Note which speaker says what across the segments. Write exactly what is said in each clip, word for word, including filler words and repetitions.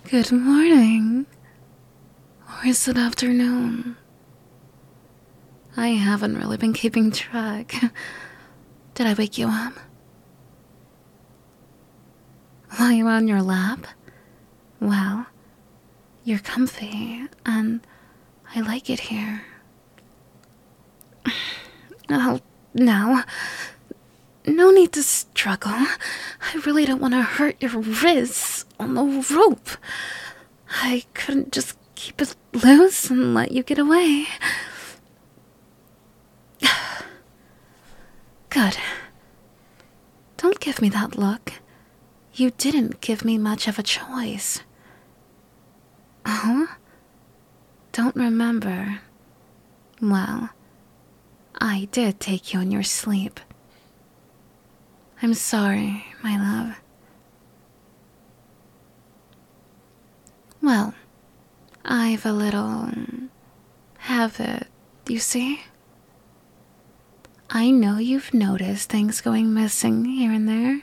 Speaker 1: Good morning. Or is it afternoon? I haven't really been keeping track. Did I wake you up? Lie you on your lap? Well, you're comfy, and I like it here. Oh, no. No need to struggle. I really don't want to hurt your wrists on the rope. I couldn't just keep it loose and let you get away. Good. Don't give me that look. You didn't give me much of a choice. Huh? Don't remember. Well, I did take you in your sleep. I'm sorry, my love. Well, I've a little habit, you see? I know you've noticed things going missing here and there.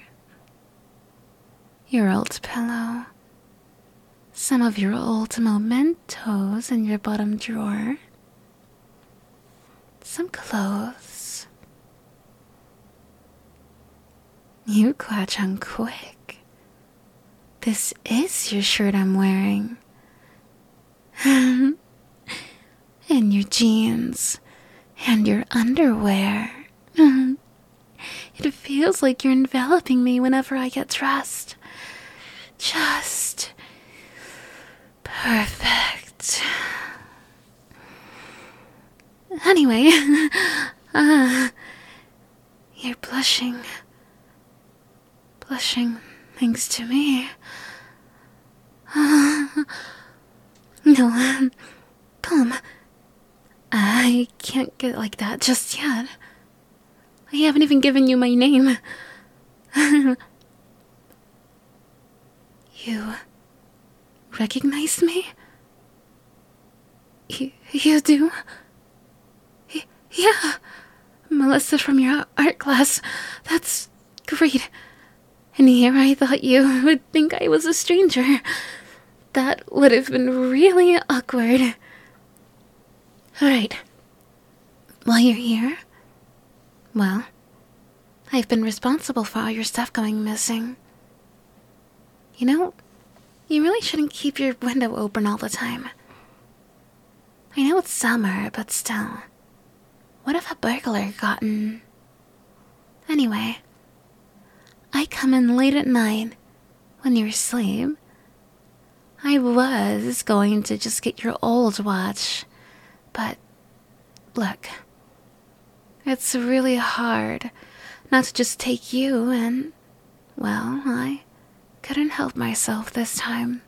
Speaker 1: Your old pillow, some of your old mementos in your bottom drawer, some clothes. You catch on quick. This is your shirt I'm wearing. And your jeans. And your underwear. It feels like you're enveloping me whenever I get dressed. Just perfect. Anyway, uh, you're blushing. Blushing thanks to me. Uh, no, um, calm. I can't get like that just yet. I haven't even given you my name. You recognize me? You, you do? Y- yeah, Melissa from your art class. That's great. And here I thought you would think I was a stranger. That would have been really awkward. Alright. While you're here, well, I've been responsible for all your stuff going missing. You know, you really shouldn't keep your window open all the time. I know it's summer, but still. What if a burglar got in? Anyway, I come in late at night when you're asleep. I was going to just get your old watch, but look, it's really hard not to just take you, and, well, I couldn't help myself this time.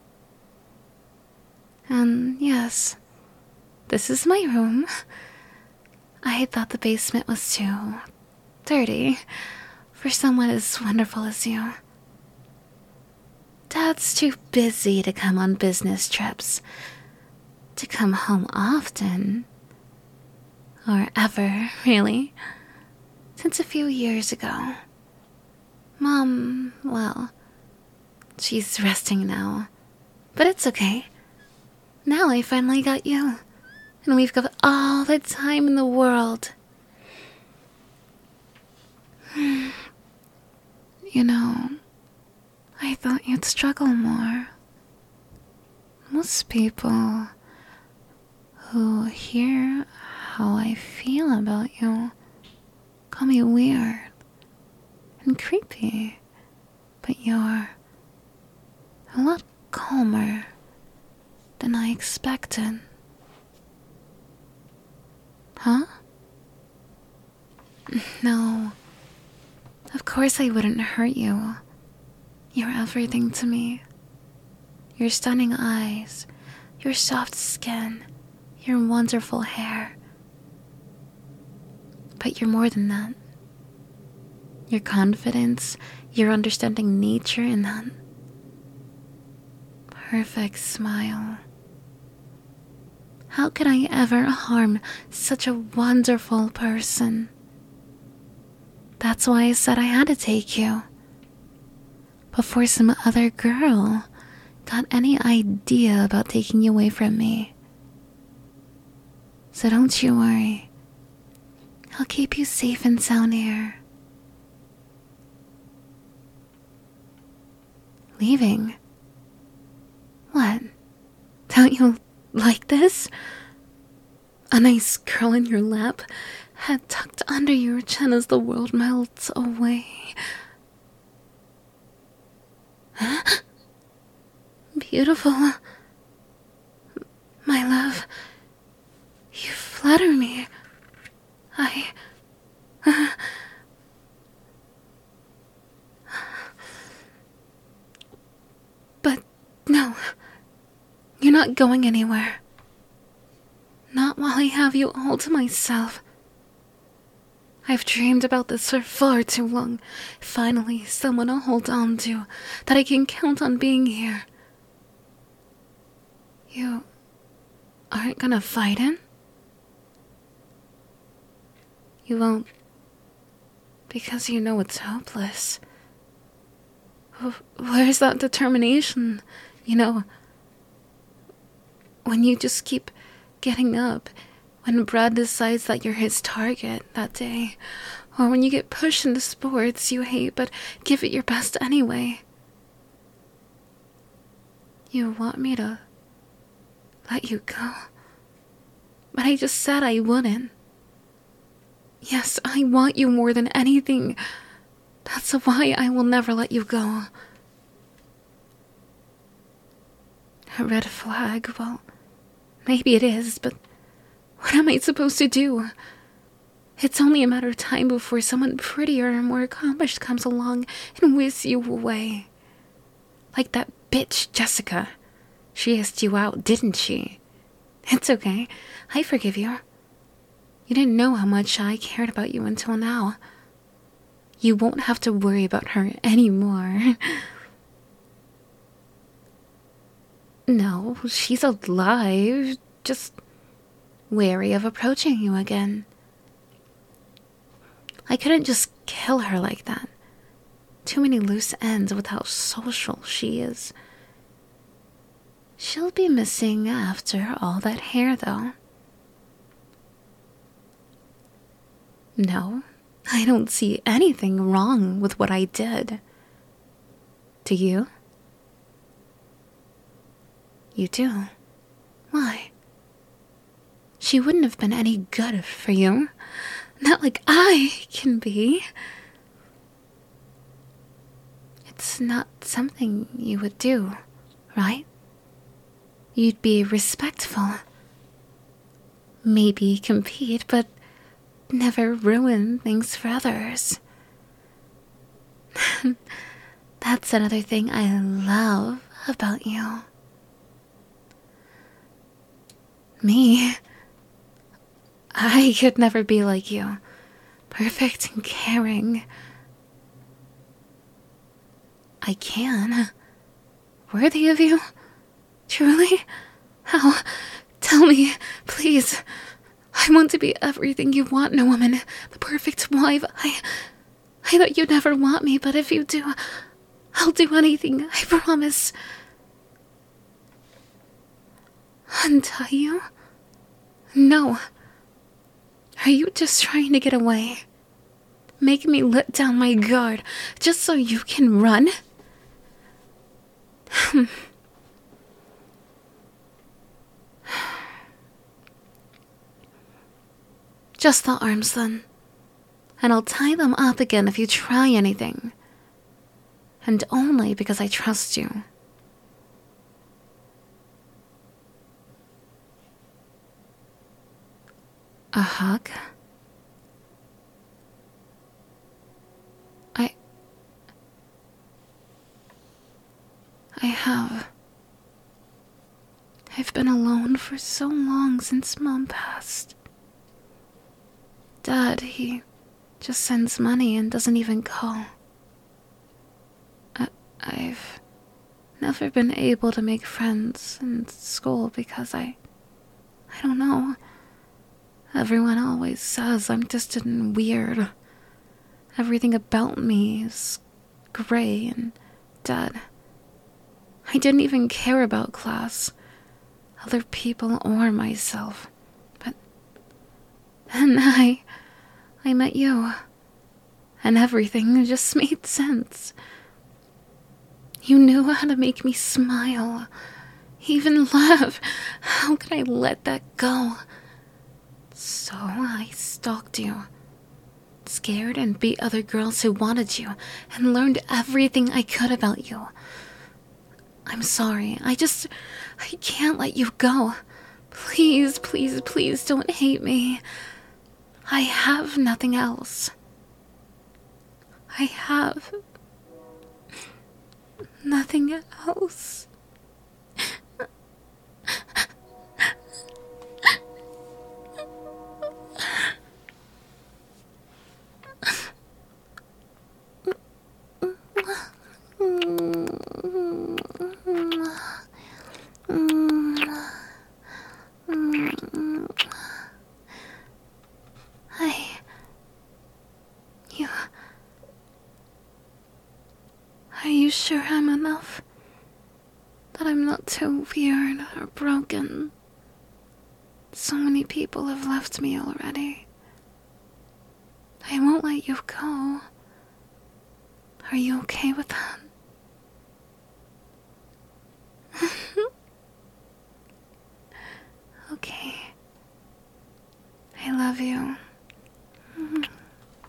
Speaker 1: And yes, this is my room. I thought the basement was too dirty for someone as wonderful as you. Dad's too busy to come on business trips, to come home often, or ever, really, since a few years ago. Mom, well, she's resting now, but it's okay. Now I finally got you, and we've got all the time in the world. You know, I thought you'd struggle more. Most people who hear how I feel about you call me weird and creepy, but you're a lot calmer than I expected. Huh? No, of course I wouldn't hurt you. You're everything to me. Your stunning eyes, your soft skin, your wonderful hair. But you're more than that. Your confidence, your understanding nature, and that perfect smile. How could I ever harm such a wonderful person? That's why I said I had to take you. Before some other girl got any idea about taking you away from me. So don't you worry. I'll keep you safe and sound here. Leaving? What? Don't you like this? A nice curl in your lap, head tucked under your chin as the world melts away. Beautiful. My love, you flatter me. I... Uh, but no, you're not going anywhere. Not while I have you all to myself. I've dreamed about this for far too long. Finally, someone to hold on to, that I can count on being here. You aren't gonna fight him? You won't, because you know it's hopeless. Where's that determination? You know, when you just keep getting up, when Brad decides that you're his target that day, or when you get pushed into sports you hate but give it your best anyway. You want me to let you go? But I just said I wouldn't. Yes, I want you more than anything. That's why I will never let you go. A red flag, well, maybe it is, but what am I supposed to do? It's only a matter of time before someone prettier and more accomplished comes along and whisks you away. Like that bitch Jessica. She asked you out, didn't she? It's okay. I forgive you. You didn't know how much I cared about you until now. You won't have to worry about her anymore. No, she's alive. Just wary of approaching you again. I couldn't just kill her like that. Too many loose ends with how social she is. She'll be missing after all that hair, though. No, I don't see anything wrong with what I did. Do you? You do? Why? She wouldn't have been any good for you. Not like I can be. It's not something you would do, right? You'd be respectful. Maybe compete, but never ruin things for others. That's another thing I love about you. Me? I could never be like you. Perfect and caring. I can. Worthy of you? Truly? How? Tell me, please. I want to be everything you want in a woman. The perfect wife. I... I thought you'd never want me, but if you do, I'll do anything, I promise. Untie you? No. Are you just trying to get away? Make me let down my guard just so you can run? Just the arms then. And I'll tie them up again if you try anything. And only because I trust you. A hug? I... I have. I've been alone for so long since Mom passed. Dad, he just sends money and doesn't even call. I, I've never been able to make friends in school because I... I don't know. Everyone always says I'm distant and weird. Everything about me is gray and dead. I didn't even care about class, other people, or myself. But then I... I met you, and everything just made sense. You knew how to make me smile, even laugh. How could I let that go? So I stalked you, scared and beat other girls who wanted you, and learned everything I could about you. I'm sorry, I just... I can't let you go. Please, please, please don't hate me. I have nothing else. I have... nothing else. I... You... Are you sure I'm enough? That I'm not too weird or broken? So many people have left me already. I won't let you go. Are you okay with that?